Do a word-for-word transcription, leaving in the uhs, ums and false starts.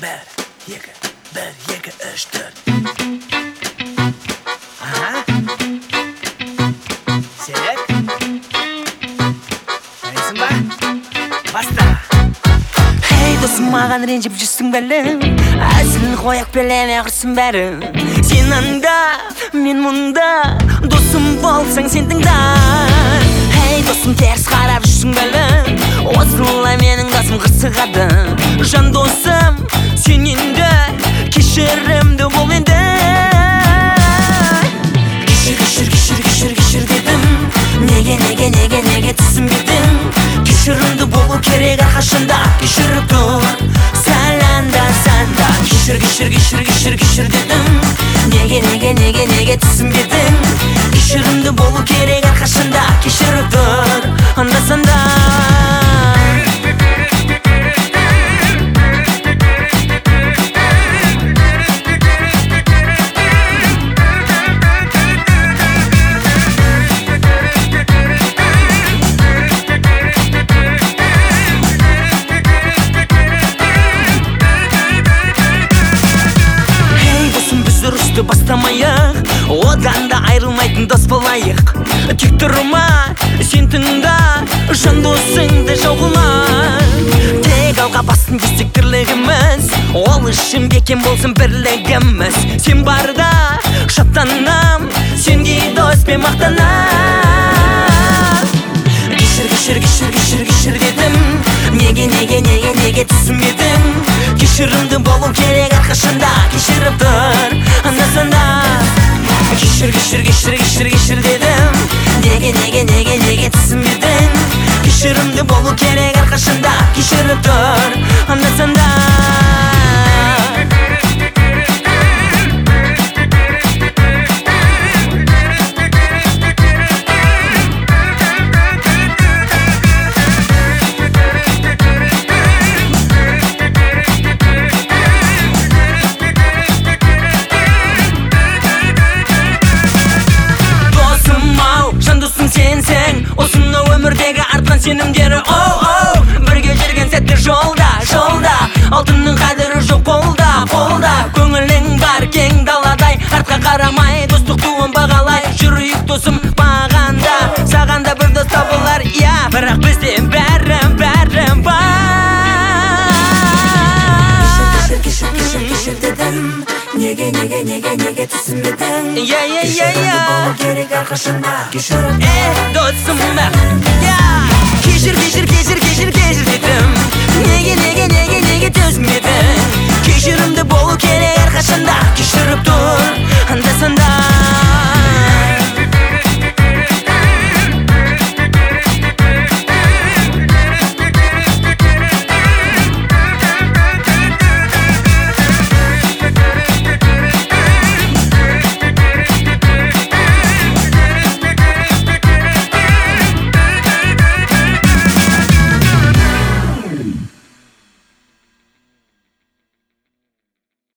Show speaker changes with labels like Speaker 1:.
Speaker 1: bir, iki, bir, iki, üç, dört. Aha. Serek. Neysin be? Basta.
Speaker 2: Hey dostum, mağan renci bücüsün belim. Aslını koyak beleme kırsın berim. Sen anda, men munda. Dostum bolsan sendin da. Hey dostum, ters karab düşsün belim. Osrulay menin dostum kırsıqadı. Jan dostum, senin de kişirimde bol ende. Kişir, kişir, kişir, kişir, kişir dedim. Nege, nege, nege, nege түсінбедім. Кешірімді болу керек арқашында. Кешіріп тұр сәланда санда. Кешір, кешір, кешір, кешір, кешір дедім. Неге, неге, неге, неге түсінбедім. Кешірімді болу керек арқашында. Кешіріп тұр анда санда. Бастамайық, одан да айрылмайтын дос болайық. Тек тұрма, сен тыңда, жан досыңды жауғылма. Тек алға басын десек тірлігіміз, ол үшін бекем болсын бірлігіміз. Сен барда шаттанам, сенге доспен мақтанам. Кешір, кешір, кешір, кешір, кешір дедім. Неге, неге, неге, неге түсінбедім. Кешірімді болу керек арқашында. Кешіріп тұр анда-санда. Кешір, кешір, кешір, кешір, кешір дедім. Неге, неге, неге, неге түсінбедің. Кешірімді болу керек арқашында. Кешіріп тұр анда-санда. Сенімдері оу-оу, бірге жүрген сәттер жолда, жолда. Алтынның қадірі жоқ қолда, қолда. Көңілің бар кең даладай, артқа қарамай, достық туын бағалай. Жүрейік досым бағанда, сағанда бір дос табылар, я. Бірақ бізде бәрім, бәрім бар. Кешір, кешір, кешір, кешір дедім. Неге, неге, неге, неге түсінбедің. Кешірімді болу керек арқашында. Кешіріп тұр досым, я. Кешір, кешір, кешір, кешір, кешір дедім.